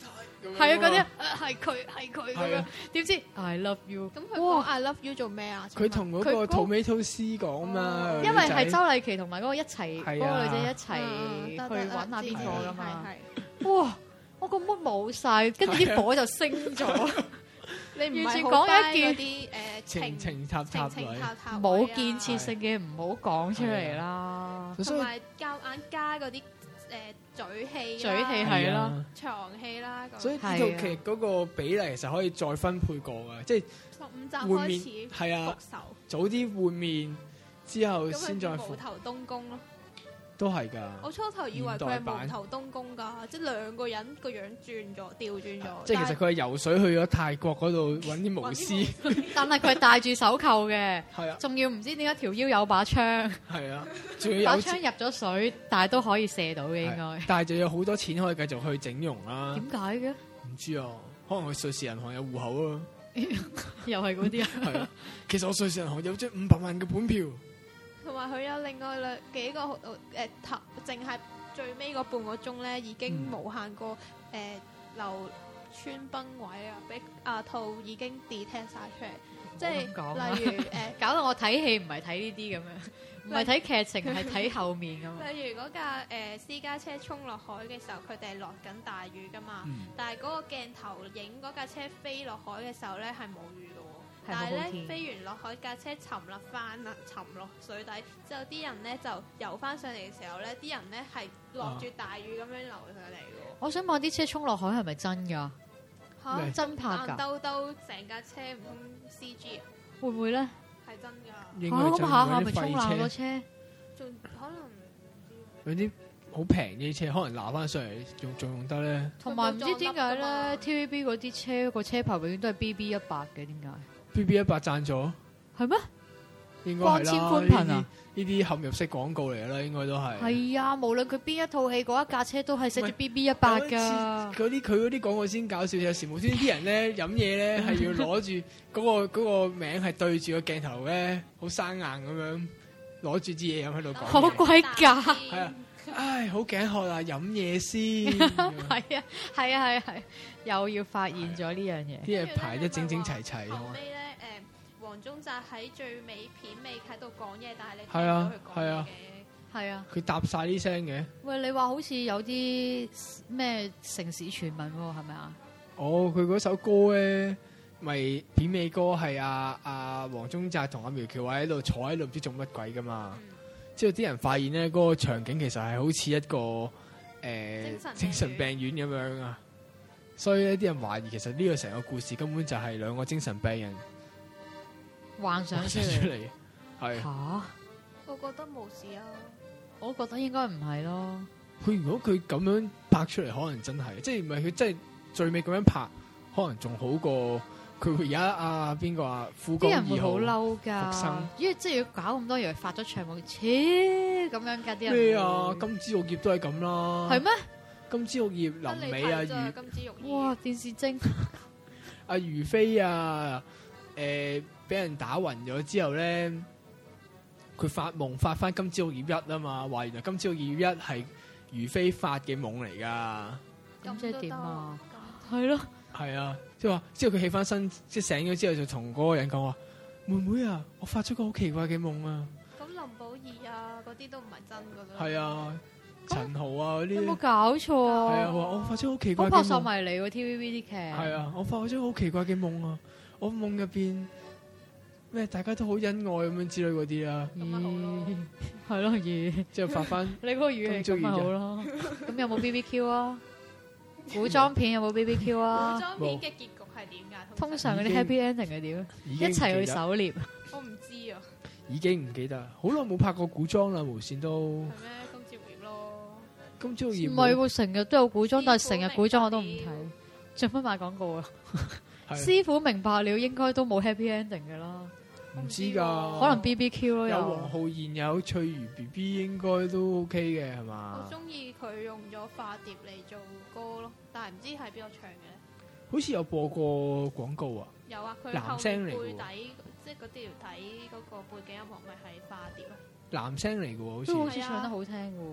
C: 樣。
B: 係啊，嗰啲係佢係佢咁樣，點知 I love you？
D: 咁佢講 I love you 做咩啊？
C: 佢同嗰個 Tomato C 講嘛，
B: 因為係周麗淇同埋嗰個一齊，嗰個女仔一齊去揾下邊個噶嘛。哇！我個 mood 冇晒，跟住啲火就升咗。
D: 你
B: 完全講一件
D: 啲誒
C: 情情塔塔女，
B: 冇建設性嘅唔好講出嚟啦。
D: 同埋夾硬加嗰啲誒嘴戲、
B: 嘴戲係咯，
D: 床戲啦。
C: 所以呢套劇嗰個比例其實可以再分配過嘅，即係
D: 十五集開始
C: 係啊，早啲換面之後先再復。無頭東宮咯。都係㗎，
D: 我初頭以為佢係無頭東宮㗎，即係兩個人個樣轉咗，調轉咗。
C: 即係其實佢係游水去咗泰國嗰度揾啲巫師，
B: 但係佢係戴住手扣嘅，
C: 係啊，
B: 仲要唔知點解條腰有把槍，
C: 係啊，仲要有
B: 把槍入咗水，但係都可以射到嘅應該。
C: 但係就有好多錢可以繼續去整容啦。
B: 點解嘅？
C: 唔知啊，可能佢瑞士銀行有戶口啊，
B: 又係嗰啲啊。
C: 係啊，其實我瑞士銀行有張五百萬嘅本票。
D: 同埋佢有另外兩幾個誒頭，淨係最尾嗰半個鐘咧，已經無限個誒、呃、流穿崩位啊，俾阿兔已經 detect 晒出嚟，即係例如誒，呃、
B: 搞到我睇戲唔係睇呢啲咁樣，唔係睇劇情，係睇後面咁。
D: 例如嗰架誒、呃、私家車衝落海嘅時候，佢哋係落緊大雨噶嘛，嗯、但係嗰個鏡頭影嗰架車飛落海嘅時候咧，係冇雨嘅。但係咧，飛完落海架車沉落翻啦，沉落水底之後，啲人咧就游翻上嚟嘅時候咧，啲人咧係落住大雨咁樣流上嚟嘅。我
B: 想問啲車衝落海係咪真㗎？
D: 嚇，
B: 真拍㗎？
D: 兜兜成架車唔通 C G 啊？
B: 會唔會咧？
D: 係真㗎。
B: 嚇咁下下咪衝爛個車？
D: 仲可能
C: 有啲好平啲車，可能拿翻上嚟用仲用得咧。
B: 同埋唔知點解咧 ，T V B 嗰啲車個車牌永遠都係 B B 一百嘅，點解？
C: B B 一百贊咗，
B: 係咩？
C: 應該係啦。
B: 光纖寬頻啊！
C: 呢啲陷入式廣告嚟啦，應該都係。
B: 係啊，無論佢邊一套戲嗰一架車都係寫住 B B 一百㗎。
C: 嗰啲佢嗰啲廣告先搞笑，有時無端端啲人咧飲嘢咧係要攞住嗰個嗰個名係對住個鏡頭咧，好生硬咁樣攞住支嘢飲喺度講。
B: 好鬼假！
C: 係啊，唉，好頸渴啊，飲嘢先。
B: 係啊，係啊，係係，又要發現咗呢樣嘢。
C: 啲嘢排得整整齊齊。
D: 後尾咧，誒，黃宗澤喺最尾片尾喺度講嘢，但係你聽到佢講嘢嘅。
B: 係啊，
C: 佢搭晒啲聲嘅。
B: 喂，你話好似有啲咩城市傳聞喎，係咪啊？
C: 哦，佢嗰首歌咧，咪片尾歌係阿阿黃宗澤同阿苗僑偉喺度坐喺度唔知做乜鬼噶嘛？嗯、之後啲人發現咧，嗰、那個場景其實係好似一個誒、呃、精神精神病院咁樣啊！所以咧，啲人懷疑其實呢個成個故事根本就係兩個精神病人
B: 幻想出
C: 嚟。係
B: 嚇，
D: 我覺得冇事啊。
B: 我覺得應該唔係咯。
C: 佢如果佢咁樣拍出嚟，可能真係，即係唔係佢真係最尾咁樣拍，可能仲好過佢而家啊邊個啊富江二號。啲人會好嬲㗎，因為即係要搞咁多嘢發咗場冇，切咁樣㗎啲人。咩啊？金枝玉葉都係咁啦。係咩？金枝玉葉臨尾啊，
B: 魚哇電視精
C: 阿如飛啊，誒俾人打暈咗之後咧。佢發夢發翻金枝玉葉一啊嘛，話原來金枝玉葉一係如妃發嘅夢嚟噶。
B: 咁即係點啊？係咯，
C: 係啊，即係話之後佢起翻身，即係醒咗之後就同嗰個人講話：妹妹啊，我發咗個好奇怪嘅夢啊！
D: 咁林保怡啊，嗰啲都唔係真噶啦。
C: 係啊，陳豪啊嗰啲。
B: 有冇搞錯啊？
C: 係啊，話我發咗好奇怪嘅夢。
B: 好撲朔迷離喎 T V B 啲劇。
C: 係啊，我發咗好奇怪嘅夢啊！我夢入邊。咩？大家都好恩愛咁樣之類嗰啲啦，
B: 咁咪好咯，係咯，語
C: 之後發翻
B: 你嗰個語氣咁咪好咯。咁有冇 B B Q 啊？古裝片有冇 B B Q 啊？
D: 古裝片嘅結局係點㗎？
B: 通常嗰啲 happy ending 係點？一齊去狩獵。
D: 我唔知啊。
C: 已經唔記得，好耐冇拍過古裝啦，無線都。
D: 係咩？金枝玉葉咯。
C: 金枝玉葉。
B: 唔係喎，成日都有古裝，但係成日古裝我都唔睇。做乜賣廣告啊？師傅明白了，應該都冇 happy ending 嘅啦。
C: 唔知㗎，
B: 可能 B B Q 咯，
C: 有黃浩然有翠如 B B 應該都 OK 嘅係嘛？
D: 我中意佢用咗化蝶嚟做歌咯，但係唔知係邊個唱嘅咧？
C: 好似有播過廣告啊！
D: 有啊，佢
C: 男聲嚟嘅，
D: 背底即係嗰條底嗰個背景音樂咪係化蝶啊？
C: 男聲嚟嘅喎，好似
B: 都好似唱得好聽嘅喎。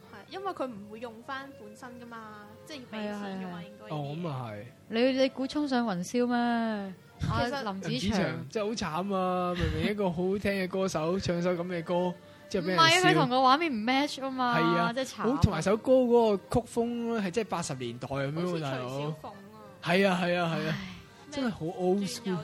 D: 係因為佢唔會用翻本身噶嘛，即係要俾錢噶嘛，應該。
C: 哦，咁啊係。
B: 你你估衝上雲霄咩？其實林子祥
C: 真係好慘啊！明明一個好好聽嘅歌手，唱首咁嘅歌，之後俾人笑。
B: 唔係佢同個畫面唔 match 啊嘛。係啊，即係慘。
C: 好同埋首歌嗰個曲風咧，係真係八十年代咁樣喎，大佬。係啊係啊係啊，真係好 old school。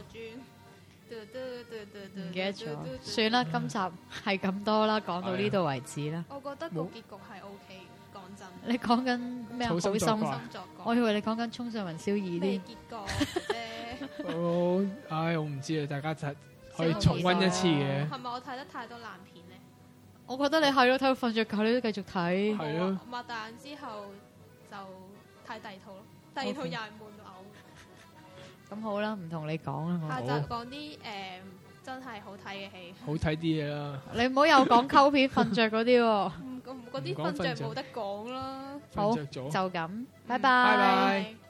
B: 唔記得咗，算啦，今集係咁多啦，講到呢度為止啦。
D: 我覺得個結局係 O K 嘅，講真。
B: 你講緊咩啊？好心作怪。我以為你講緊衝上雲霄二添。
D: 結局啫。
C: 我唉，我唔知啊，大家就可以重溫一次嘅。
D: 係咪我睇得太多爛片咧？
B: 我覺得你係咯，睇到瞓着覺你都繼續睇。
C: 係咯。
D: 擘大眼之後就睇第二套咯，第二套又係悶到嘔。
B: 咁好啦，唔同你講啦，
D: 下集講啲誒真係好睇嘅戲，
C: 好睇啲嘢啦。
B: 你唔好又講溝片瞓着嗰啲喎，
D: 嗰啲瞓着冇得講啦。
B: 好，就咁，拜拜。
C: 拜拜。